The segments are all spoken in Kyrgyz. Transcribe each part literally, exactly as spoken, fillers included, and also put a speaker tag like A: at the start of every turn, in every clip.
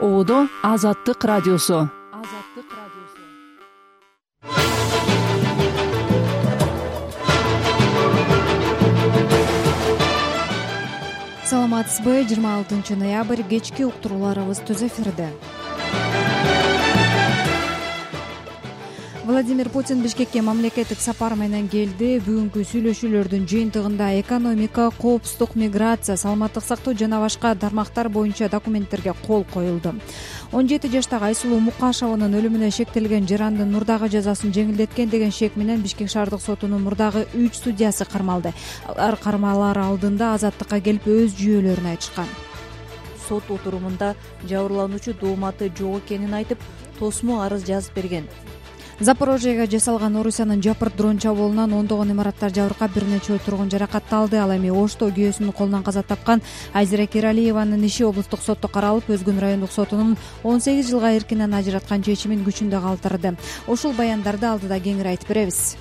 A: Оодо Азаттык радиосу.
B: Саламатсызбы? жыйырма алтынчы ноябрь кечки уктурууларыбыз түз эфирде. Владимир Путин Бишкекке мамлекеттик сапар менен келди. Бүгүнкү сүйлөшүүлөрдүн жыйынтыгында экономика, коопсуздук, миграция, саламаттык сактоо жана башка тармактар боюнча документтерге кол коюлду. он жети жаштагы Айсулуу Мукашеванын өлүмүнө шектелген жарандын мурдагы жазасын жеңилдеткен деген шек менен Бишкек шаардык сотунун мурдагы үч судьясы кармалды. Алар кармалар алдында азаттыкка келип өз жүйөлөрүн айтышкан.
C: Сот отурумунда жабырлануучу дооматы жок экенин айтып, тосмо арыз жазып берген.
B: Запорожьеге жасалган Орусиянын жапырт дрон чабуулунан ондогон имараттар жабыркап, бир нече тургун жаракатталды. Ал эми Ошто күйөөсүнүн колунан каза тапкан Айзира Кералиеванын иши облустук сотто каралып, Өзгүн райондук сотунун он сегиз жылга эркинен ажыраткан чечимин күчүндө калтырды. Ушул баяндарды алдыда кеңири айтып беребиз.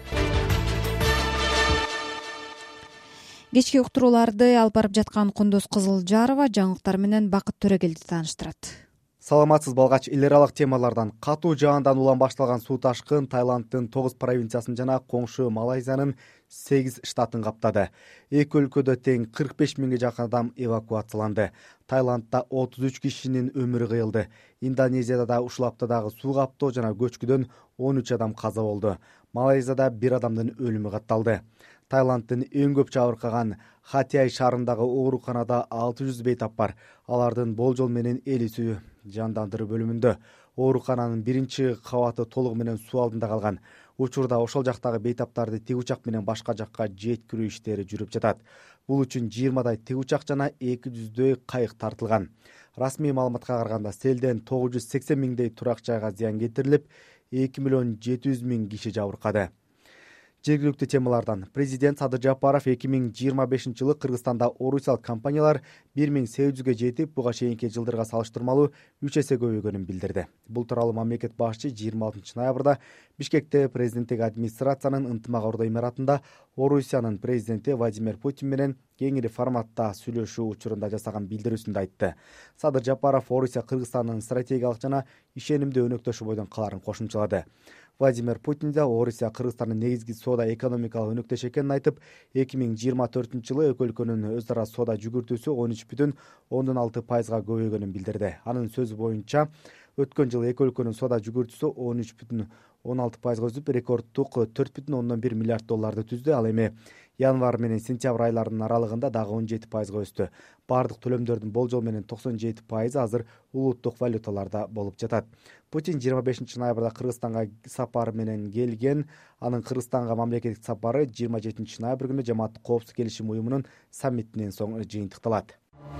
B: Кечки уктурууларды алып барып жаткан Кундуз Кызылжарова жаңылыктар менен Бакыт Төрөгелди тааныштырат.
D: Саламатсыз балгач, эл аралык темалардан катуу жаандан улам башталган суу ташкын Таиланддын тогуз провинциясын жана коңшу Малайзиянын сегиз штатын каптады. Эки өлкөдө тең кырк беш миңге жакын адам эвакуацияланды. Таиландда отуз үч кишинин өмүрү кыйылды. Индонезияда да ушул аптадагы суу каптоо жана көчкүдөн он үч адам каза болду. Малайзияда бир адамдын өлүмү катталды. Таиланддын эң көп жабыркаган Хатиай шаарындагы ооруканада алты жүз бейтап бар. Алардын болжол менен элүүсү жандандыруу бөлүмүндө. Оорукананын биринчи кабаты толугу менен суу алдында калган. Учурда ошол жактагы бейтаптарды тиг учак менен башка жакка жеткирүү иштери жүрүп жатат. Бул үчүн жыйырмадай тиг учак жана эки жүздөй кайык тартылган. Расмий маалыматка караганда селден тогуз жүз сексен миңдей турак жайга зыян кетирилип, эки миллион жети жүз миң киши жабыркады. Жергиликтүү темалардан президент Садыр Жапаров эки миң жыйырма бешинчи жылы Кыргызстанда орусиялык компаниялар бир миң сегиз жүзгө жетип, буга чейинки жылдарга салыштырмалуу үч эсе көбөйгөнүн билдирди. Бул тууралуу мамлекет башчы жыйырма алтынчы ноябрда Бишкекте президенттик администрациянын ынтымак ордо имаратында Орусиянын президенти Владимир Путин менен кеңири форматта сүйлөшүү учурунда жасаган билдирүүсүндө айтты. Садыр Жапаров Орусия Кыргызстандын стратегиялык жана ишенимдүү өнөктөшү бойдон каларын кошумчалады. Владимир Путин да Орусия Кыргызстандын негизги соода экономикалык өнөктөш экенин айтып, эки миң жыйырма төртүнчү жылы эки өлкөнүн өз ара соода жүгүртүүсү он үч бүтүн ондон алты пайызга көбөйгөнүн билдирди. Анын сөзү боюнча, өткөн жылы эки өлкөнүн соода жүгүртүүсү он үч бүтүн он алты пайызга өсүп, рекордтук төрт бүтүн ондон бир миллиард долларды түздү. Ал эми январь менен сентябрь айларынын аралыгында дагы он жети пайызга өстү. Бардык төлөмдөрдүн болжол менен токсон жети пайызы азыр улуттук валюталарда болуп жатат. Путин жыйырма бешинчи ноябрда Кыргызстанга сапар менен келген. Анын Кыргызстанга мамлекеттик сапары жыйырма жетинчи ноябрь күнү Жамааттык коопсуздук келишим уюмунун саммитинен соң жыйынтыкталат.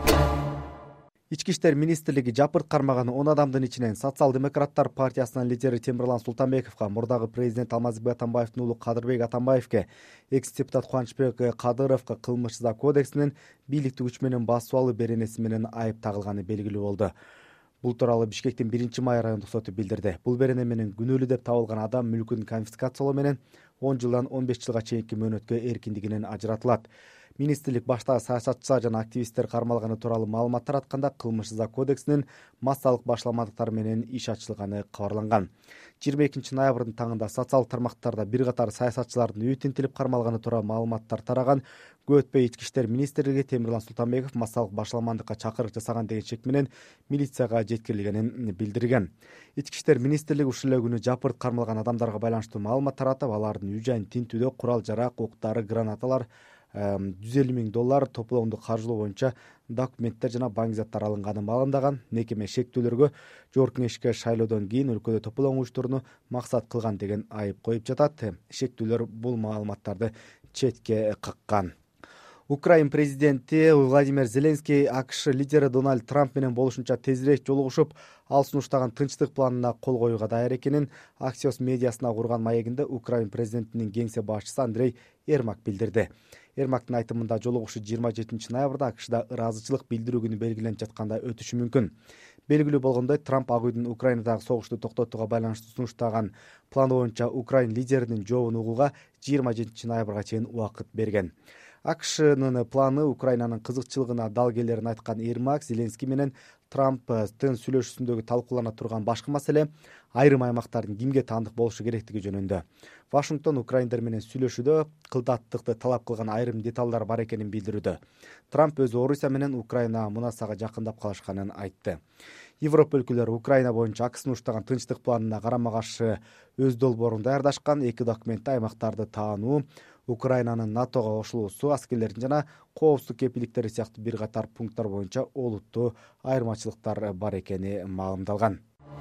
D: Ички иштер министрлиги жапырт кармаган он адамдын ичинен Социал-демократтар партиясынын лидери Темирлан Султанбековго, мурдагы президент Алмазбек Атамбаевдин уулу Кадырбек Атамбаевге, экс-депутат Кубанычбек Кадыровго кылмыш жаза кодексинин бийликти күч менен басып алуу беренеси менен айып тагылганы белгилүү болду. Бул тууралуу Бишкектин биринчи май райондук соту билдирди. Бул берене менен күнөөлүү деп табылган адам мүлкүн конфискациялоо менен он жылдан он беш жылга чейинки мөөнөткө эркиндигинен ажыратылат. Министрлик баштагы саясатчылар жана активисттер кармалганы тууралуу маалымат таратканда кылмыш жаза кодексинин массалык башаламандыктар менен иш ачылганы кабарланган. жыйырма экинчи ноябрдын таңында социалдык тармактарда бир катар саясатчылардын үйү тинтилип кармалганы тууралуу маалыматтар тараган. Көп өтпөй Ички иштер министрлиги Темирлан Султанбеков массалык башаламандыкка чакырык жасаган деген шек менен милицияга жеткирилгенин билдирген. Ички иштер министрлиги ушул эле күнү жапырт кармалган адамдарга байланыштуу маалымат таратып, алардын үй жайын тинтүүдө курал жарак, октары, гранаталар, жүз элүү миң доллар топлоону каржылоо боюнча документтер жана банк заттар алынганы маалымдаган. Мекеме шектүүлөргө жогорку кеңешке шайлоодон кийин өлкөдө тополоң уюштурууну максат кылган деген айып коюп жатат. Шектүүлөр бул маалыматтарды четке каккан. Украин президенти Владимир Зеленский АКШ лидери Дональд Трамп менен болушунча тезирээк жолугушуп, ал сунуштаган тынчтык планына кол коюуга даяр экенин Axios медиасына курган маегинде Украин президентинин кеңсе башчысы Андрей Ермак билдирди. Ермактын айтымында жолугушуу жыйырма жетинчи ноябрда АКШда ыраазычылык билдирүү күнү белгиленип жатканда өтүшү мүмкүн. Белгилүү болгондой, Трамп Ак үйдүн Украинадагы согушту токтотууга байланыштуу сунуштаган план боюнча Украин лидеринин жообун угууга жыйырма жетинчи ноябрга чейин убакыт берген. акшнын планы Украинанын кызыкчылыгына дал келерин айткан Ермак Зеленский менен Трамптын сүйлөшүүсүндөгү талкуулана турган башкы маселе айрым аймактардын кимге таандык болушу керектиги жөнүндө. Вашингтон украиндар менен сүйлөшүүдө кылдаттыкты талап кылган айрым деталдар бар экенин билдирүүдө. Трамп өзү Орусия менен Украина мунасага жакындап калышканын айтты. Европа өлкөлөрү Украина боюнча АКСны уштаган тынчтык планына карама каршы өз долбоорун даярдашкан. Эки документте аймактарды таануу, Украинанын НАТОго кошулуусу, аскерлердин жана коопсуздук кепилдиктери сыяктуу бир катар пункттар боюнча олуттуу айырмачылыктар бар экени маалымдалган.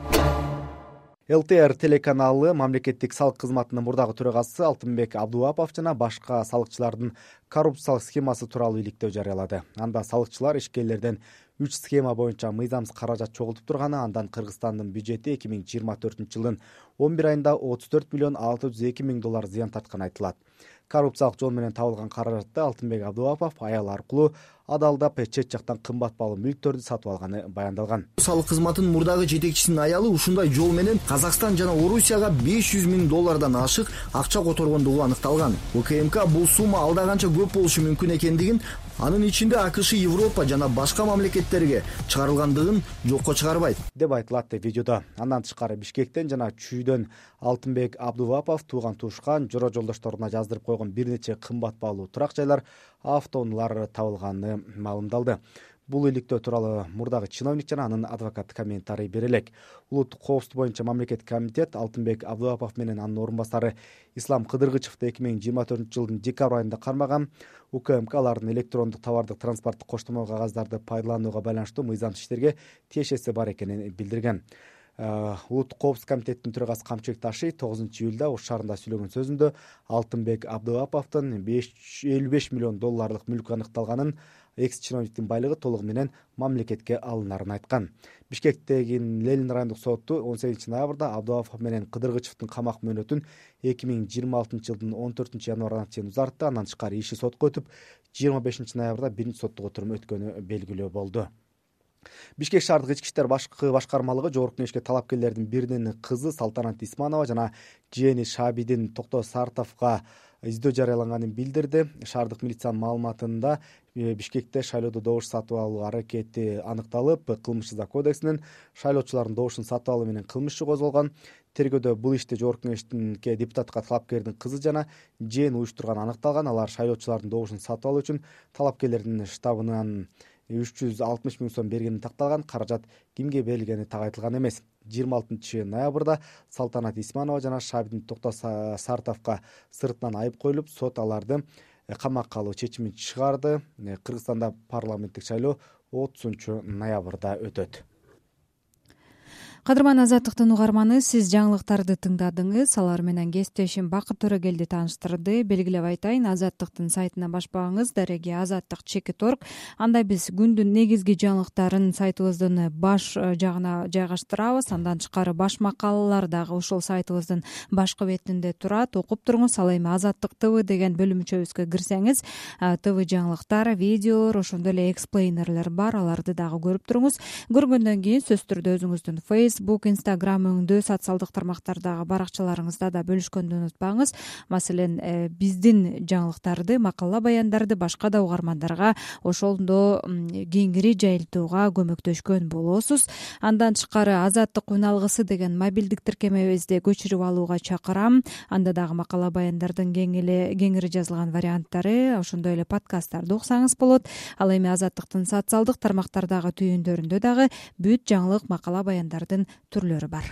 D: эл тэ эр телеканалы мамлекеттик салык кызматынын мурдагы төрагасы Алтынбек Абдубапов жана башка салыкчылардын коррупциялык схемасы тууралуу иликтөө жарыялады. Анда салыкчылар ишкерлерден үч схема боюнча мыйзамсыз каражат чогултуп турганы, андан Кыргызстандын бюджети эки миң жыйырма төртүнчү жылдын он бир айында отуз төрт миллион алты жүз эки миң доллар зыян тартканы айтылат. Коррупциялык жол менен табылган каражатты Алтынбек Абдубапов аял аркылуу адалдап чет жактан кымбат баалуу мүлктөрдү сатып алганы баяндалган.
E: Салык кызматынын мурдагы жетекчисинин аялы ушундай жол менен Казакстан жана Орусияга беш жүз миң доллардан ашык акча которгондугу аныкталган. УКМК бул сумма алда канча көп болушу мүмкүн экендигин, анын ичинде АКШ, Европа жана башка мамлекеттерге чыгарылгандыгын жокко чыгарбайт
D: деп айтылат видеодо. Андан тышкары Бишкектен жана Чүйдөн Алтынбек Абдубапов тууган туушкан, жора жолдошторуна жаздырып койгон бир нече кымбат баалуу турак жайлар, автоунаалар табылганы маалымдалды. Бул иликтөө тууралуу мурдагы чиновник жана анын адвокаты комментарий бере элек. Улуттук коопсуздук боюнча мамлекеттик комитет Алтынбек Абдубапов менен анын орун басары Ислам Кыдыргычевди эки миң жыйырма төртүнчү жылдын декабрь айында кармаган. УКМК алардын электрондук товардык транспорттук коштомо кагаздарды пайдаланууга байланыштуу мыйзамсыз иштерге тиешеси бар экенин билдирген. Улуттук коопсуздук комитетинин төрагасы Камчыбек Ташиев тогузунчу июлда Ош шаарында сүйлөгөн сөзүндө Алтынбек Абдубаповдун элүү беш миллион долларлык мүлкү аныкталганын, экс-чиновниктин байлыгы толугу менен мамлекетке алынарын айткан. Бишкектеги Ленин райондук соту он сегизинчи ноябрда Абдубапов менен Кыдыргычевдин камак мөөнөтүн эки миң жыйырма алтынчы жылдын он төртүнчү январына чейин узартты. Андан тышкары иши сотко өтүп, жыйырма бешинчи ноябрда биринчи соттук отурум өткөнү белгилүү болду. Бишкек шаардык ички иштер башкы башкармалыгы жогорку кеңешке талапкерлердин биринин кызы Салтанат Исманова жана жээни Шабидин Токто Сартовго издөө жарыяланганын билдирди. Шаардык милициянын маалыматында Бишкекте шайлоодо добуш сатып алуу аракети аныкталып, кылмыш жаза кодексинин шайлоочулардын добушун сатып алуу менен кылмыш иши козголгон. Тергөөдө бул ишти жогорку кеңештинке депутатка талапкердин кызы жана жээни уюштурганы аныкталган. Алар шайлоочулардын добушун сатып алуу үчүн талапкерлердин штабынан үч жүз алтымыш миң сом бергени такталган. Каражат кимге берилгени так айтылган эмес. жыйырма алтынчы ноябрда Салтанат Исманова жана Шабидин Токто Сартовго сыртынан айып коюлуп, сот аларды камакка алуу чечимин чыгарды. Кыргызстанда парламенттик шайлоо отузунчу ноябрда өтөт.
B: Кадырман Азаттыктын угарманы, сиз жаңылыктарды тыңдадыңыз. Алар менен кесиптешим Бакыт Төрөгелди тааныштырды. Белгилеп айтайын, Азаттыктын сайтына башпагыңыз дареги азаттык чекит орг. Анда биз күндүн негизги жаңылыктарын сайтыбыздын баш жагына жайгаштырабыз. Андан тышкары баш макалалар дагы ушул сайтыбыздын башкы бетинде турат. Окуп туруңуз. Ал эми Азаттык ТВ деген бөлүмчөбүзгө кирсеңиз, ТВ жаңылыктар, видеолор, ошондой эле эксплейнерлер бар. Аларды дагы көрүп туруңуз. Көргөндөн кийин сөзсүз түрдө өзүңүздүн Facebook, Instagram өңдө, социалдык тармактардагы баракчаларыңызда да бөлүшкөндү унутпаңыз. Маселен, биздин жаңылыктарды, макала баяндарды башка да угармандарга ошондо кеңири жайылтууга көмөктөшкөн болосуз. Андан тышкары Азаттык үналгысы деген мобилдик тиркемебизди көчүрүп алууга чакырам. Анда дагы макала баяндардын кеңири жазылган варианттары, ошондой эле подкасттарды уксаңыз болот. Ал эми Азаттыктын социалдык тармактардагы түйүндөрүндө дагы бүт жаңылык макала баяндардын түрлөрү бар.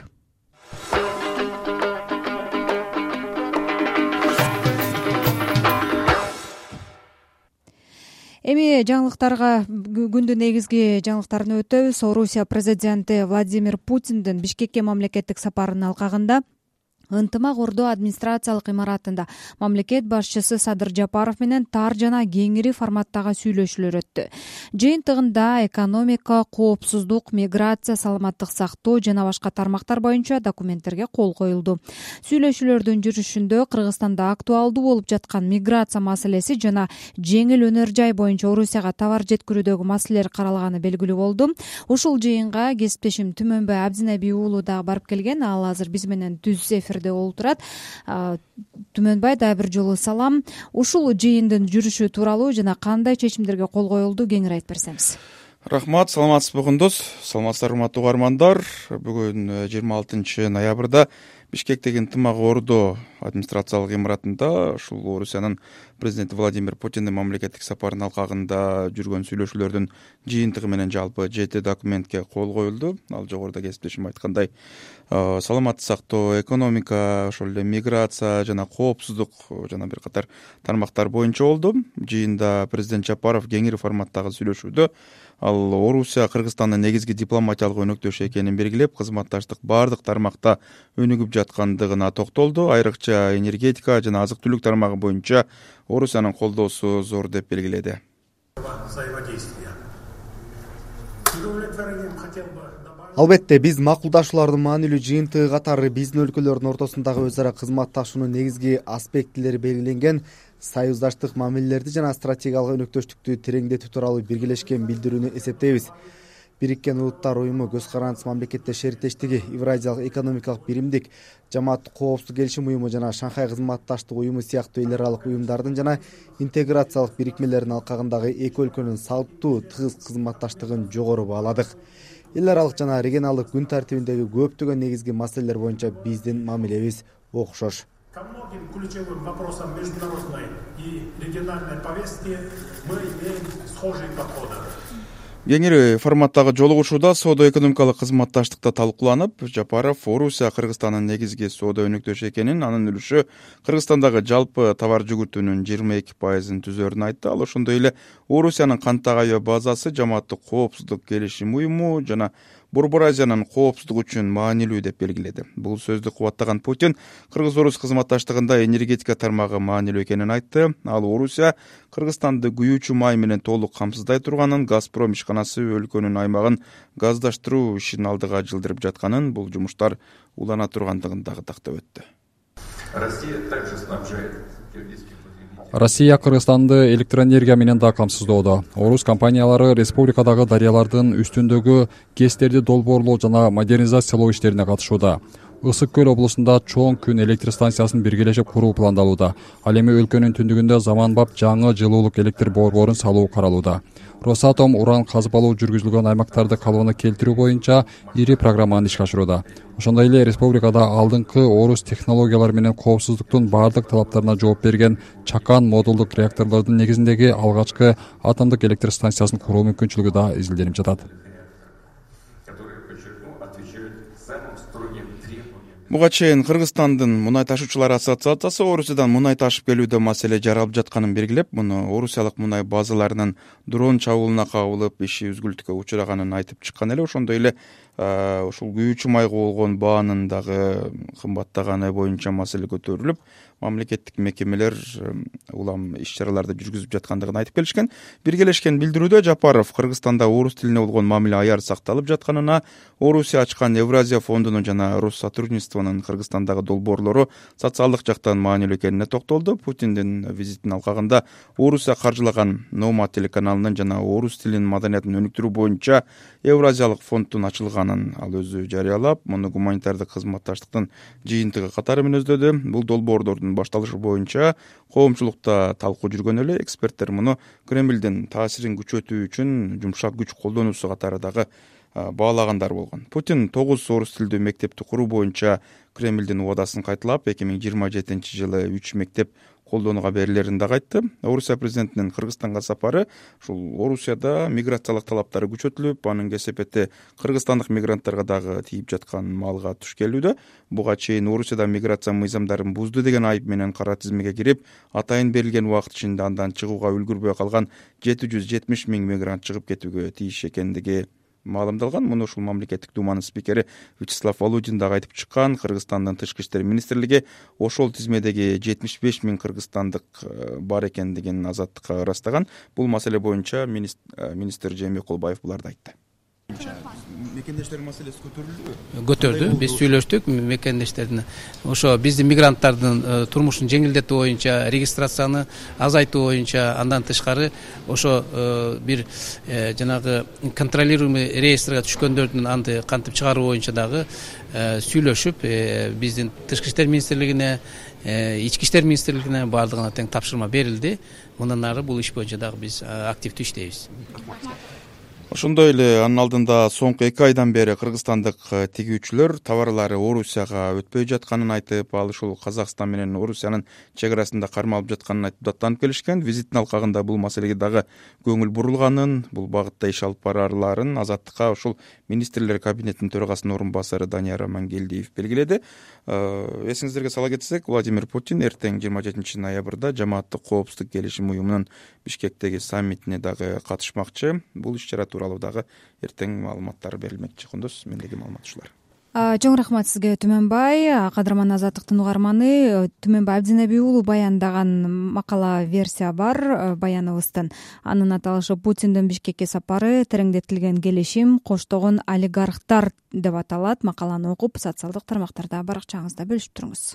B: Эми жаңылыктарга күндүн негизги жаңылыктарына өтөбүз. Орусия президенти Владимир Путиндин Бишкекке мамлекеттик сапарынын алкагында ынтымак ордо администрациялык имаратында мамлекет башчысы Садыр Жапаров менен тар жана кеңири форматтагы сүйлөшүүлөр өттү. Жыйынтыгында экономика, коопсуздук, миграция, саламаттык сактоо жана башка тармактар боюнча документтерге кол коюлду. Сүйлөшүүлөрдүн жүрүшүндө Кыргызстанда актуалдуу болуп жаткан миграция маселеси жана жеңил өнөр жай боюнча Орусияга товар жеткирүүдөгү маселелер каралганы белгилүү болду. Ушул жыйынга кесиптешим Түмөнбай Абдинеби уулу дагы барып келген. Ал азыр биз менен түз эфир эфирде болуп турат. Түмөнбай, дагы бир жолу салам. Ушул жыйындын жүрүшү тууралуу жана кандай чечимдерге кол коюлду кеңири айтып берсеңиз.
F: Рахмат, саламатсызбы кундуз, саламатсыздар урматтуу угармандар. Бүгүн жыйырма алтынчы ноябрда Бишкектеги ынтымак ордо администрациялык имаратында ушул Орусиянын президенти Владимир Путиндин мамлекеттик сапарынын алкагында жүргөн сүйлөшүүлөрдүн жыйынтыгы менен жалпы жети документке кол коюлду. Ал жогоруда кесиптешим айткандай, саламаттык сактоо, экономика, ошол эле миграция жана коопсуздук жана бир катар тармактар боюнча болду. Жыйында президент Жапаров кеңири форматтагы сүйлөшүүдө ал Орусия Кыргызстандын негизги дипломатиялык өнөктөшү экенин белгилеп, кызматташтык баардык тармакта өнүгүп жаткандыгына токтолду. Айрыкча энергетика жана азык-түлүк тармагы боюнча Орусиянын колдоосу зор деп белгиледи.
D: Албетте, биз макулдашуулардын маанилүү жыйынтыгы катары биздин өлкөлөрдүн ортосундагы өз ара кызматташуунун негизги аспектилери белгиленген союздаштык мамилелерди жана стратегиялык өнөктөштүктү тереңдетүү тууралуу биргелешкен билдирүүнү эсептейбиз. Бириккен Улуттар уюму, көз карандысыз мамлекеттеш шериктештиги, Евразиялык экономикалык биримдик, Жамааттык коопсуздук келишим уюму жана Шанхай кызматташтык уюму сыяктуу эл аралык уюмдардын жана интеграциялык бирикмелердин алкагындагы эки өлкөнүн салттуу тыгыз кызматташтыгын жогору бааладык. Эл аралык жана регионалдык күн тартибиндеги көптөгөн негизги маселелер боюнча биздин мамилебиз окшош.
G: Ко многим ключевым вопросам международной и региональной повестки мы имеем схожие подходы.
F: Кеңири форматтагы жолугушууда соода-экономикалык кызматташтыкта талкууланып, Жапаров Орусия Кыргызстандын негизги соода өнөктөшү экенин, анын үлүшү Кыргызстандагы жалпы товар жүгүртүүнүн жыйырма эки пайызын түзөрүн айтты. Ал ошондой эле Орусиянын кантак айоо базасы, Жамааттык коопсуздук келишим уюму жана Борбор Азиянын коопсуздугу үчүн маанилүү деп белгиледи. Бул сөздү кубаттаган Путин Кыргыз-Орус кызматташтыгында энергетика тармагы маанилүү экенин айтты. Ал Орусия Кыргызстанды күйүүчү май менен толук камсыздай турганын, Газпром ишканасы өлкөнүн аймагын газдаштыруу ишин алдыга жылдырып жатканын, бул жумуштар улана тургандыгын дагы тактап өттү.
H: Россия Кыргызстанды электроэнергия менен да камсыздоодо. Орус компаниялары республикадагы дарыялардын үстүндөгү гэстерди долбоорлоо жана модернизациялоо иштерине катышууда. Ысык көл облусунда чоң күн электр станциясын биргелешип куруу пландалууда. Ал эми өлкөнүн түндүгүндө заманбап жаңы жылуулук электр борборун салуу каралууда. Росатом уран казып алуу жүргүзүлгөн аймактарды калыбына келтирүү боюнча ири программаны ишке ашырууда. Ошондой эле республикада алдыңкы орус технологиялары менен коопсуздуктун баардык талаптарына жооп берген чакан модулдук реакторлордун негизиндеги алгачкы атомдук электр станциясын куруу мүмкүнчүлүгү да изилденип жатат.
F: Буга чейин Кыргызстандын мунай ташуучулар ассоциациясы Орусиядан мунай ташып келүүдө маселе жаралып жатканын белгилеп, муну орусиялык мунай базаларынын дрон чабуулуна кабылып, иши үзгүлтүккө учураганын айтып чыккан эле. Ошондой эле ушул күйүүчү майга болгон баанын дагы кымбаттаганы боюнча маселе көтөрүлүп, мамлекеттик мекемелер улам иш-чараларды жүргүзүп жаткандыгын айтып келишкен. Биргелешкен билдирүүдө Жапаров Кыргызстанда орус тилине болгон мамиле аяр сакталып жатканына, Орусия ачкан Евразия фондунун жана Россотрудничествонун Кыргызстандагы долбоорлору социалдык жактан маанилүү экенине токтолду. Путиндин визитинин алкагында Орусия каржылаган Номад телеканалынын жана орус тилинин маданиятын өнүктүрүү боюнча Евразиялык фонддун ачылганын ал өзү жарыялап, муну гуманитардык кызматташтыктын жыйынтыгы катары мүнөздөдү. Бул долбоорлордун башталышы боюнча коомчулукта талкуу жүргөн эле. Эксперттер муну Кремлдин таасирин күчөтүү үчүн жумшак күч колдонуусу катары дагы баалагандар болгон. Путин тогуз орус тилдүү мектепти куруу боюнча Кремлдин убадасын кайталап, эки миң жыйырма жетинчи жылы үч мектеп колдонууга берилерин дагы айтты. Орусия президентинин Кыргызстанга сапары ушул Орусияда миграциялык талаптары күчөтүлүп, анын кесепети кыргызстандык мигранттарга дагы тийип жаткан маалга туш келүүдө. Буга чейин Орусияда миграция мыйзамдарын бузду деген айып менен кара тизмеге кирип, атайын берилген убакыт ичинде андан чыгууга үлгүрбөй калган жети жүз жетимиш миң мигрант чыгып кетүүгө тийиш экендиги маалымдалган. Муну ушул мамлекеттик думанын спикери Вячеслав Володин дагы айтып чыккан. Кыргызстандын тышкы иштер министрлиги ошол тизмедеги жетимиш беш миң кыргызстандык бар экендигин азаттыкка ырастаган. Бул маселе боюнча министр Жээнбек Кулбаев буларды айтты. Мекендештер маселеси көтөрүлдүбү?
I: Көтөрдү. Биз сүйлөштүк мекендештердин. Ошо биздин мигранттардын турмушун жеңилдетүү боюнча, регистрацияны азайтуу боюнча, андан тышкары ошо бир жанагы контролируемый реестрге түшкөндөрдүн анды кантип чыгаруу боюнча дагы сүйлөшүп, биздин Тышкы иштер министрлигине, Ички иштер министрлигине баардыгына тең тапшырма берилди. Мындан ары бул иш боюнча дагы биз активдүү иштейбиз.
F: Ошондой эле анын алдында соңку эки айдан бери кыргызстандык тигүүчүлөр товарлары Орусияга өтпөй жатканын айтып, ал ушул Казакстан менен Орусиянын чек арасында кармалып жатканын айтып даттанып келишкен. Визиттин алкагында бул маселеге дагы көңүл бурулганын, бул багытта иш алып барарларын Азаттыкка ушул министрлер кабинетинин төрагасынын орун басары Данияр Амангелдиев белгиледи. Эсиңиздерге сала кетсек, Владимир Путин эртең жыйырма жетинчи ноябрда жамааттык коопсуздук келишим уюмунун Бишкектеги саммитине дагы катышмакчы. Бул иш-чара тууралуу дагы эртең маалыматтар берилмекчи. Кондос, мендеги маалымат ушулар.
B: Чоң рахмат сизге, Түмөнбай. Кадырман Азаттыктын угарманы Түмөнбай Абдинеби уулу баяндаган макала версия бар баяныбыздын. Анын аталышы Путиндин Бишкекке сапары, тереңдетилген келишим, коштогон олигархтар деп аталат. Макаланы окуп, социалдык тармактарда баракчаңызда бөлүшүп туруңуз.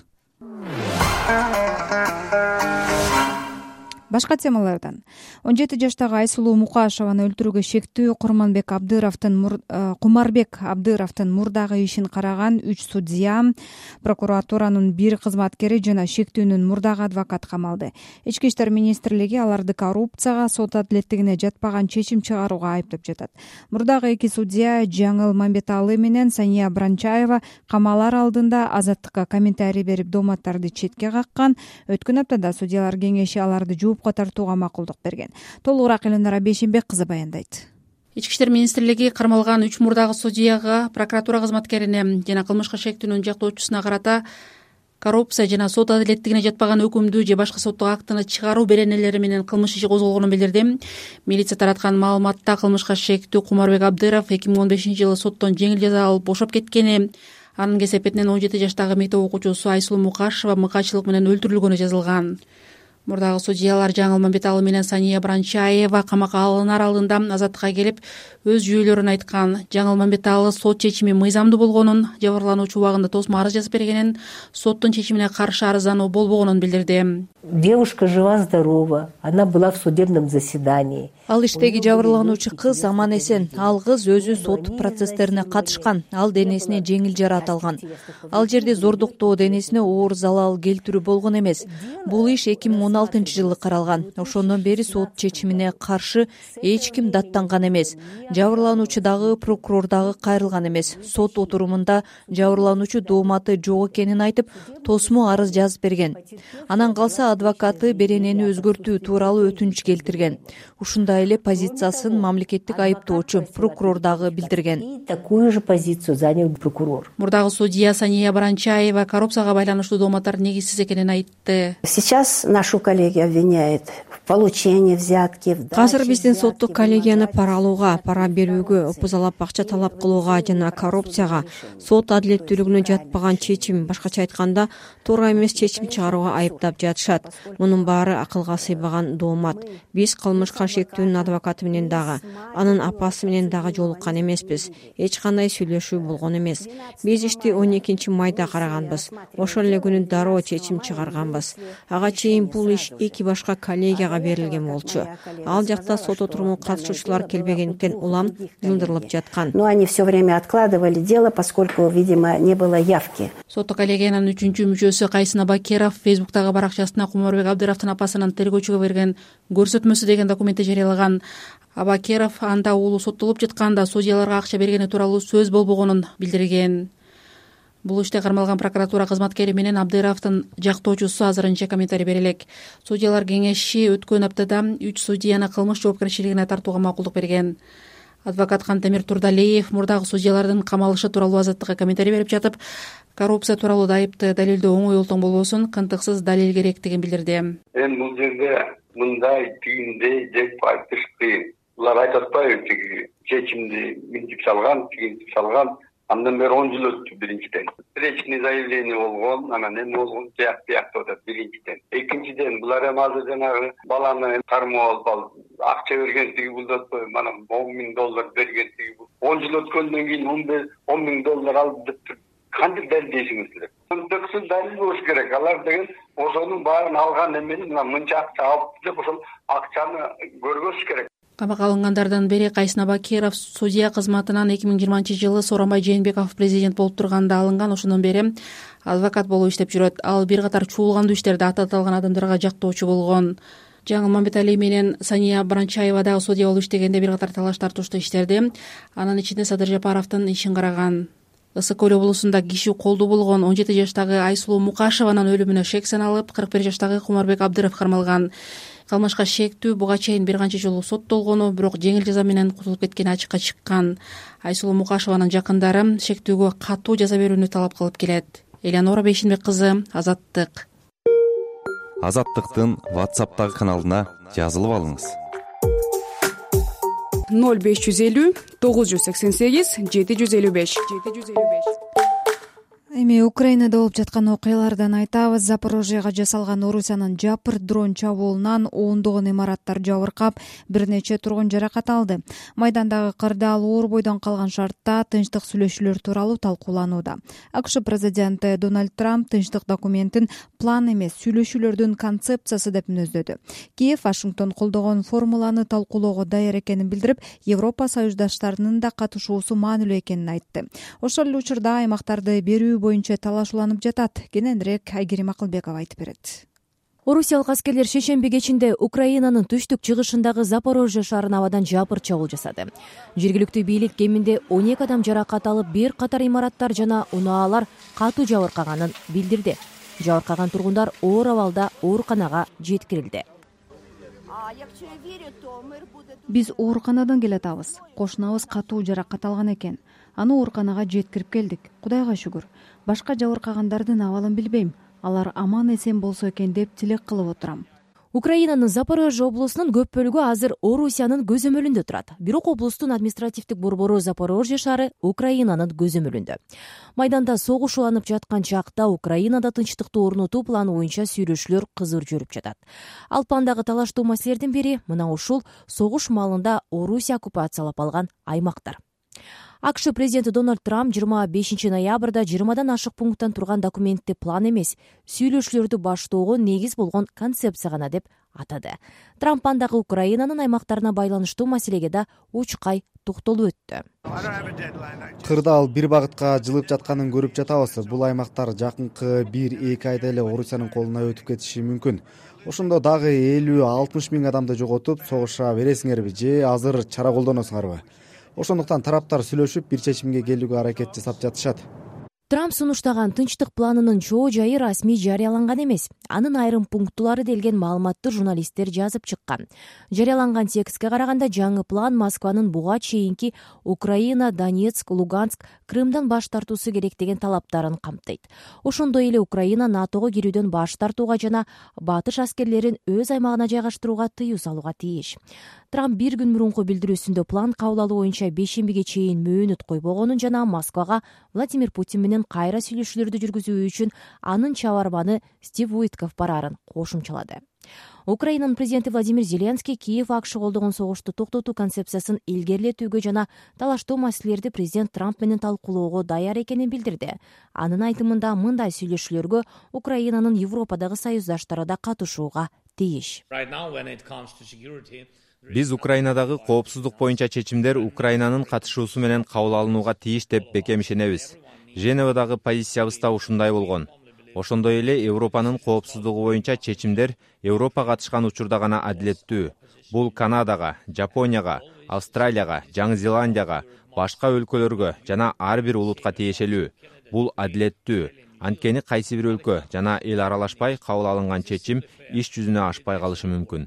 B: Башка темалардан он жети жаштагы Айсулуу Мукашеваны өлтүрүүгө шектүү Курманбек Абдыровдун Кумарбек Абдыровдун мурдагы ишин караган үч судья, прокуратуранын бир кызматкери жана шектүүнүн мурдагы адвокаты камалды. Ички иштер министрлиги аларды коррупцияга, сот адилеттигине жатпаган чечим чыгарууга айыптап жатат. Мурдагы эки судья Жаңыл Мамбеталы менен Сания Бранчаева камалар алдында Азаттыкка комментарий берип дооматтарды четке каккан. Өткөн аптада судьялар кеңеши аларды жууп тартууга макулдук берген. Толугураак Элнара Бейшенбек кызы баяндайт.
J: Ички иштер министрлиги кармалган үч мурдагы судьяга, прокуратура кызматкерине жана кылмышка шектүүнүн жактоочусуна карата коррупция жана сот адилеттигине жатпаган өкүмдү же башка соттук актыны чыгаруу беренелери менен кылмыш иши козголгонун билдирди. Милиция тараткан маалыматта кылмышка шектүү Кумарбек Абдыров эки миң он бешинчи жылы соттон жеңил жаза алып бошоп кеткени, анын кесепетинен он жети жаштагы мектеп окуучусу Айсулуу Мукашева мыкаачылык менен өлтүрүлгөнү жазылган. Мурдагы судьялар Жаңыл Мамбеталы менен Сания Бранчаева камакка алынар алдында Азаттыкка келип өз жүйөлөрүн айткан. Жаңыл Мамбеталы сот чечими мыйзамдуу болгонун, жабырлануучу убагында тосмо арыз жазып бергенин, соттун чечимине каршы арыздануу болбогонун билдирди.
K: Девушка жива-здорова, она была в судебном заседании.
C: Ал иштеги жабырлануучу кыз аман эсен. Ал кыз өзү сот процесстерине катышкан. Ал денесине жеңил жараат алган. Ал жерде зордуктоо, денесине оор залал келтирүү болгон эмес. Бул иш эки миң он алтынчы жылы каралган. Ошондон бери сот чечимине каршы эч ким даттанган эмес. Жабырлануучу дагы, прокурор дагы кайрылган эмес. Сот отурумунда жабырлануучу дооматы жок экенин айтып, тосмо арыз жазып берген. Анан калса адвокаты беренени өзгөртүү тууралуу өтүнүч келтирген. Ушундай эле позициясын мамлекеттик айыптоочу прокурор дагы билдирген.
K: Такую же позицию занял прокурор.
J: Мурдагы судья Сания Бранчаева коррупцияга байланыштуу дооматтар негизсиз экенин айтты.
K: Сейчас нашу коллегию обвиняет в получении взятки.
L: Азыр биздин соттук коллегияны пара алууга, пара берүүгө, опузалап акча талап кылууга жана коррупцияга, сот адилеттүүлүгүнө жатпаган чечим, башкача айтканда, туура эмес чечим чыгарууга айыптап жатышат. Мунун баары акылга сыйбаган доомат. Биз кылмышка шектүүнүн адвокаты менен дагы, анын апасы менен дагы жолуккан эмеспиз. Эч кандай сүйлөшүү болгон эмес. Биз ишти он экинчи майда караганбыз. Ошол эле күнү дароо чечим чыгарганбыз. Ага чейин бул иш эки башка коллегияга берилген болчу. Ал жакта сот отурумуна катышуучулар келбегендиктен улам жылдырылып жаткан.
K: Но они все время откладывали дело, поскольку, видимо, не было явки.
J: Соттук коллегиянын үчүнчү мүчөсү Кайсын Абакеров Фейсбуктагы баракчасына Кумарбек Абдыровдун апасынын тергөөчүгө берген көрсөтмөсү деген документти жарыялаган. Абакеров анда уулу соттолуп жатканда судьяларга акча бергени тууралуу сөз болбогонун билдирген. Бул иште кармалган прокуратура кызматкери менен Абдыровдун жактоочусу азырынча комментарий бере элек. Судьялар кеңеши өткөн аптада үч судьяны кылмыш жоопкерчилигине тартууга макулдук берген. Адвокат Кантемир Турдалиев мурдагы судьялардын камалышы тууралуу Азаттыкка комментарий берип жатып, коррупция тууралуу айыпты далилдөө оңой олтоң болбосун, кантыксыз далил керектигин билдирди.
M: Эми бул жерде мындай түйүндөй деп айтыш кыйын. Булар айтып атпайбы, тиги чечимди минтип салган, тигинтип салган. Андан бери он жыл өттү биринчиден. Встречный заявление болгон, анан эми болгон жак бияктап атат биринчиден. Экинчиден булар эми азыр жанагы баланы кармоо алып акча бергендиги булдатпайбы, мана он миң доллар бергендиги он жыл өткөндөн кийин он миң доллар алды деп кантип далилдейсиңиз керек? Өндөксүз далил болуш керек. Алар деген ошонун баарын алган эмени мына мынча акча алыпты деп ошол акчаны көргөзүш керек.
J: Камакка алынгандардын бири Кайсын Абакиров судья кызматынан эки миң жыйырманчы жылы Сооронбай Жээнбеков президент болуп турганда алынган. Ошондон бери адвокат болуп иштеп жүрөт. Ал бир катар чуулгандуу иштерде ататалган адамдарга жактоочу болгон. Жаңыл Мамбетали менен Сания Баранчаева дагы судья болуп иштегенде бир катар талаш тартыштуу иштерде. Анын ичинде Садыр Жапаровдун ишин караган. Ысык көл облусунда киши колду болгон он жети жаштагы Айсулуу Мукашеванын өлүмүнө шек саналып, кырк бир жаштагы Кумарбек Абдыров кармалган. Кылмышка шектүү буга чейин бир канча жолу соттолгону, бирок жеңил жаза менен кутулуп кеткени ачыкка чыккан. Айсулуу Мукашеванын жакындары шектүүгө катуу жаза берүүнү талап кылып келет. Элеонора Бейшинбек кызы, Азаттык.
N: Азаттыктын WhatsApp'тагы каналына жазылып алыңыз.
O: ноль беш жүз элүү тогуз жүз сексен сегиз жети жүз элүү беш.
B: Эми Украинада болуп жаткан окуялардан айтабыз. Запорожьега жасалган Орусиянын жапыр дрон чабуулунан ондогон имараттар жабыркап, бир нече тургун жаракат алды. Майдандагы кырдаал оор бойдон калган шартта тынчтык сүйлөшүүлөр тууралуу талкууланууда. АКШ президенти Дональд Трамп тынчтык документин план эмес, сүйлөшүүлөрдүн концепциясы деп мүнөздөдү. Киев Вашингтон колдогон формуланы талкуулоого даяр экенин билдирип, Европа союздаштарынын да катышуусу маанилүү экенин айтты. Ошол эле учурда аймактарды берүү боюнча талашууланып жатат. Кененирээк Айгерим Акылбекова айтып берет.
C: Орусиялык аскерлер шейшемби кечинде Украинанын түштүк чыгышындагы Запорожье шаарына абадан жапыр чабуул жасады. Жергиликтүү бийлик кеминде он эки адам жаракат алып, бир катар имараттар жана унаалар катуу жабыркаганын билдирди. Жабыркаган тургундар оор абалда ооруканага жеткирилди.
B: Биз ооруканадан келатабыз. Кошунабыз катуу жаракат алган экен. Аны ооруканага жеткирип келдик. Кудайга шүгүр. Башка жабыркагандардын абалын билбейм. Алар аман эсен болсо экен деп тилек кылып отурам.
C: Украинанын Запорожье облусунун көп бөлүгү азыр Орусиянын көзөмөлүндө турат. Бирок облустун административдик борбору Запорожье шаары Украинанын көзөмөлүндө. Майданда согуш уланып жаткан чакта Украинада тынчтыкты орнотуу планы боюнча сүйлөшүүлөр кызыр жүрүп жатат. Ал пландагы талаштуу маселелердин бири мына ушул согуш маалында Орусия оккупациялап алган аймактар. АКШ президенти Дональд Трамп жыйырма бешинчи ноябрда жыйырмадан ашык пункттан турган документти план эмес, сүйлөшүүлөрдү баштоого негиз болгон концепция гана деп атады. Трамп андагы Украинанын аймактарына байланыштуу маселеге да учкай токтолуп өттү.
D: Кырдаал бир багытка жылып жатканын көрүп жатабыз. Бул аймактар жакынкы бир эки айда эле Орусиянын колуна өтүп кетиши мүмкүн. Ошондо дагы элүү алтымыш миң адамды жоготуп, согуша бересиңерби же азыр чара колдоносуңарбы? Ошондуктан тараптар сүйлөшүп бир чечимге келүүгө аракет жасап жатышат.
C: Трамп сунуштаган тынчтык планынын чоо жайы расмий жарыяланган эмес. Анын айрым пунктулары делген маалыматты журналисттер жазып чыккан. Жарыяланган текстке караганда жаңы план Москванын буга чейинки Украина, Донецк, Луганск, Крымдан баш тартуусу керек деген талаптарын камтыйт. Ошондой эле Украина НАТОго кирүүдөн баш тартууга жана батыш аскерлерин өз аймагына жайгаштырууга тыюу салууга тийиш. Трамп бир күн мурунку билдирүүсүндө план кабыл алуу боюнча бейшембиге чейин мөөнөт койбогонун жана Москвага Владимир Путин менен кайра сүйлөшүүлөрдү жүргүзүү үчүн анын чабарманы Стив Уитков бараарын кошумчалады. Украинанын президенти Владимир Зеленский Киев АКШ колдогон согушту токтотуу концепциясын илгерилетүүгө жана талаштуу маселелерди президент Трамп менен талкуулоого даяр экенин билдирди. Анын айтымында мындай сүйлөшүүлөргө Украинанын Европадагы союздаштары да катышууга тийиш.
N: Биз Украинадагы коопсуздук боюнча чечимдер Украинанын катышуусу менен кабыл алынууга тийиш деп бекем ишенебиз. Женевадагы позициябыз да ушундай болгон. Ошондой эле Европанын коопсуздугу боюнча чечимдер Европа катышкан учурда гана адилеттүү. Бул Канадага, Жапонияга, Австралияга, Жаңы Зеландияга, башка өлкөлөргө жана ар бир улутка тиешелүү. Бул адилеттүү. Анткени кайсы бир өлкө жана эл аралашпай кабыл алынган чечим иш жүзүнө ашпай калышы мүмкүн.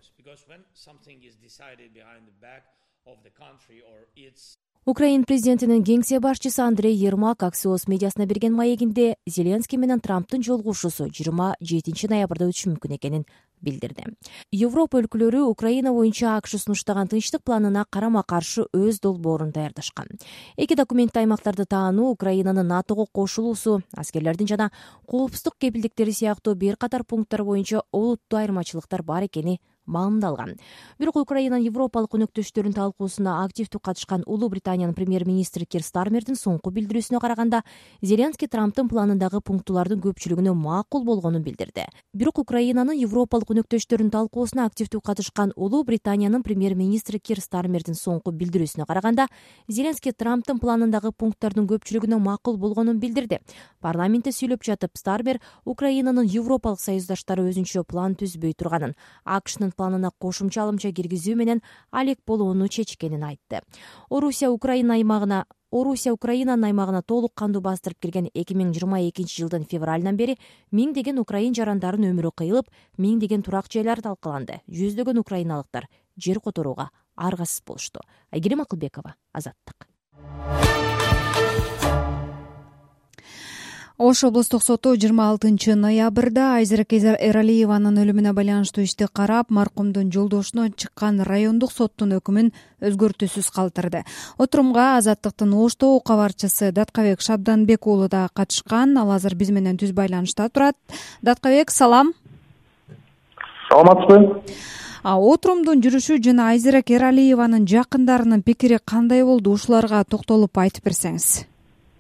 C: Украин президентинин кеңсе башчысы Андрей Ермак Axios медиасына берген маегинде Зеленский менен Трамптын жолугушуусу жыйырма жетинчи ноябрда өтүшү мүмкүн экенин билдирди. Европа өлкөлөрү Украина боюнча АКШ сунуштаган тынчтык планына карама-каршы өз долбоорун даярдашкан. Эки документте аймактарды таануу, Украинанын НАТОго кошулуусу, аскерлердин жана коопсуздук кепилдиктери сыяктуу бир катар пункттар боюнча олуттуу айырмачылыктар бар экени
P: маалымдалган. Бирок Украинанын европалык өнөктөштөрүнүн талкуусуна активдүү катышкан Улуу Британиянын премьер-министри Кир Стармердин соңку билдирүүсүнө караганда, Зеленский Трамптын планындагы пунктулардын көпчүлүгүнө макул болгонун билдирди. Бирок Украинанын европалык өнөктөштөрүнүн талкуусуна активдүү катышкан Улуу Британиянын премьер-министри Кир Стармердин соңку билдирүүсүнө караганда, Зеленский Трамптын планындагы пункттардын көпчүлүгүнө макул болгонун билдирди. Парламентте сүйлөп жатып, Стармер Украинанын европалык союздаштары өзүнчө план түзбөй турганын, АКШнын планына кошумча алымча киргизүү менен алек болууну чечкенин айтты. Орусия Украина аймагына Орусия Украинанын аймагына толук кандуу бастырып кирген эки миң жыйырма экинчи жылдын февралынан бери миңдеген украин жарандарын өмүрү кыйылып, миңдеген турак жайлар талкаланды. Жүздөгөн украиналыктар жер которууга аргасыз болушту. Айгерим Акылбекова, Азаттык.
B: Ош облустук соту жыйырма алтынчы ноябрда Айзерек Эралиеванын өлүмүнө байланыштуу ишти карап, маркумдун жолдошуна чыккан райондук соттун өкүмүн өзгөртүүсүз калтырды. Отурумга Азаттыктын Оштогу кабарчысы Даткабек Шабданбек уулу да катышкан. Ал азыр биз менен түз байланышта турат. Даткабек, салам.
Q: Саламатсызбы?
B: Отурумдун жүрүшү жана Айзерек Эралиеванын жакындарынын пикири кандай болду? Ушуларга токтолуп айтып берсеңиз.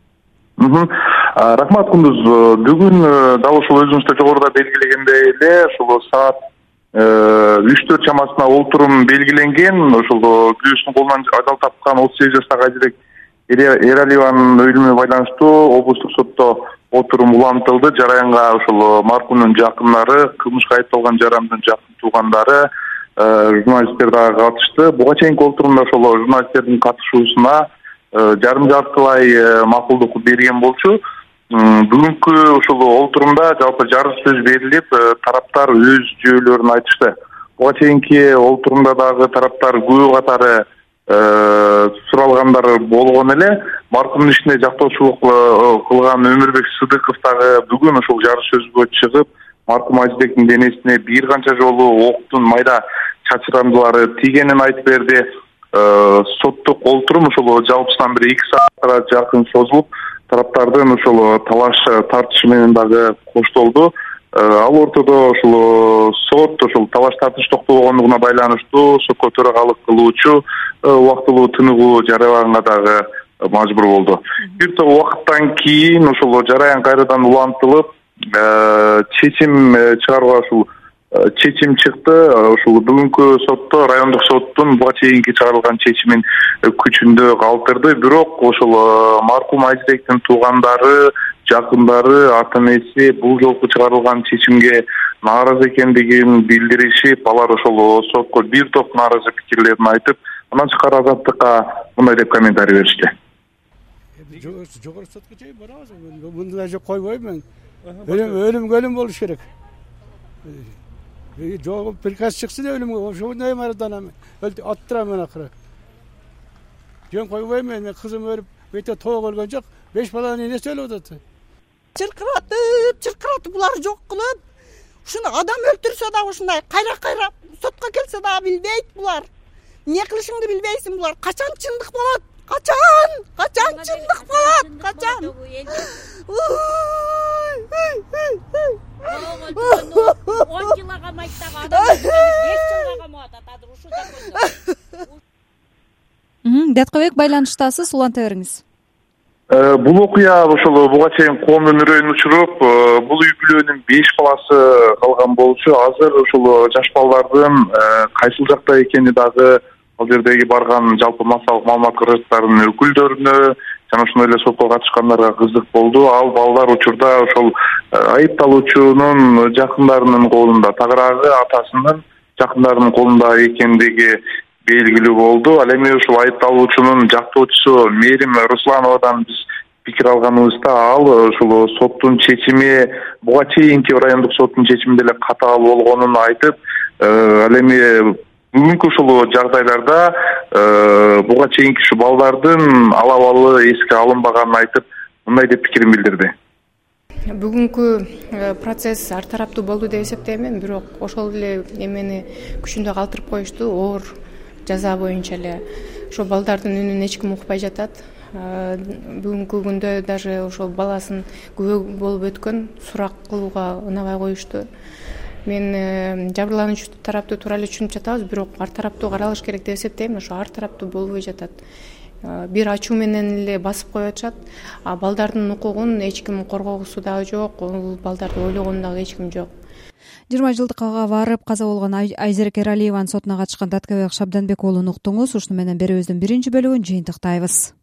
Q: Рахмат, Кундуз. Бүгүн дал ушул өзүңүз да жогоруда белгилегендей эле, ушул саат үч төрт чамасына олтурум белгиленген. Ушул күнөөсүн колунан ажал тапкан отуз сегиз жаштагы Айзерек Эралиеванын өлүмүнө байланыштуу облустук сотто отурум улантылды. Жараянга ушул маркумдун жакындары, кылмышка айыпталган жарандын жакын туугандары, журналисттер дагы катышты. Буга чейинки отурумда ошол журналисттердин катышуусуна жарым жартылай макулдук берген болчу. Бүгүнкү ушул олтурумда жалпы жарыш сөз берилип, тараптар өз жөөлөрүн айтышты. Буга чейинки олтурумда дагы тараптар күбө катары суралгандар болгон эле. Маркумдун ишине жактоочулук кылган Өмүрбек Сыдыков дагы бүгүн ушул жарыш сөзгө чыгып, маркум Айзеректин денесине бир канча жолу октун майда чачырандылары тийгенин айтып берди. Соттук олтурум ушул жалпысынан бери эки саатка жакын созулуп, тараптардын ушул талаш тартышы менен дагы коштолду. Ал ортодо ушул сот ушул талаш тартыш токтобогондугуна байланыштуу сотко төрагалык кылуучу убактылуу тыныгуу жарыяганга дагы мажбур болду. Бир топ убакыттан кийин ушул жараян кайрадан улантылып, чечим чыгарууга ушул чечим чыкты. Ушул бүгүнкү сотто райондук соттун буга чейинки чыгарылган чечимин күчүндө калтырды. Бирок ошол маркум Айзеректин туугандары, жакындары, ата энеси бул жолку чыгарылган чечимге нааразы экендигин билдиришип, алар ошол сотко бир топ нааразы пикирлерин айтып, андан тышкары Азаттыкка мындай деп комментарий беришти.
R: Жогору сотко чейин барабыз. Мындай жок койбойм мен. Өлүм өлүм болуш керек. Жол приказ чыксын өлүмгө, ошондой марданам. Аттырам мен акыры. Жөн койбойм мен, кызым өлүп, бете тоого өлгөн жок. Беш баланын энеси өлүп атат.
S: Чыркыратып, чыркыратып булар жок кылып, ушуну адам өлтүрсө да ушундай кайра-кайра сотко келсе да билбейт булар. Эмне кылышыңды билбейсиң булар. Качан чындык болот? Качан? Качан чындык болот? Качан? он жылга майтага адам беш жылга мата тадыр ушу
B: закондо. Даткабек, байланыштасыз, уланта бериңиз.
Q: Бул окуя ошол буга чейин коомдун үрөйүн учуруп, бул үй бүлөнүн беш баласы калган болчу. Азыр ошол жаш балдардын кайсыл жакта экени дагы ал жердеги барган жалпы массалык маалымат кызматтарынын өкүлдөрүнө жана ошондой эле сотко катышкандарга кызык болду. Ал балдар учурда ошол айыпталуучунун жакындарынын колунда, тагыраагы атасынын жакындарынын колунда экендиги белгилүү болду. Ал эми ушул айыпталуучунун жактоочусу Мерим Руслановадан биз пикир алганыбызда, ал ушул соттун чечими буга чейинки райондук соттун чечими деле катаал болгонун айтып, ал эми бүгүнкү ушул жагдайларда буга чейинки ушу балдардын алабалы эске алынбаганын айтып, мындай деп пикирин билдирди.
T: Бүгүнкү процесс ар тараптуу болду деп эсептейм, бирок ошол эле эмени күчүндө калтырып коюшту. Оор жаза боюнча эле ошол балдардын үнүн эч ким укпай жатат. Бүгүнкү күндө даже ошол баласын күбө болуп өткөн сурак кылууга ынабай коюшту. мен жабырлануучу тараптуу туура эле түшүнүп жатабыз, бирок ар тараптуу каралыш керек деп эсептейм. Ошо ар тараптуу болбой жатат. Бир ачуу менен эле басып коюп атышат, а балдардын укугун эч ким коргогусу дагы жок, бул балдарды ойлогон дагы эч ким жок.
B: жыйырма жылдыкка барып каза болгон Айзерек Эралиеванын сотуна катышкан Даткабек Шабданбек уулун уктуңуз. Ушуну менен берүүбүздүн биринчи бөлүгүн жыйынтыктайбыз.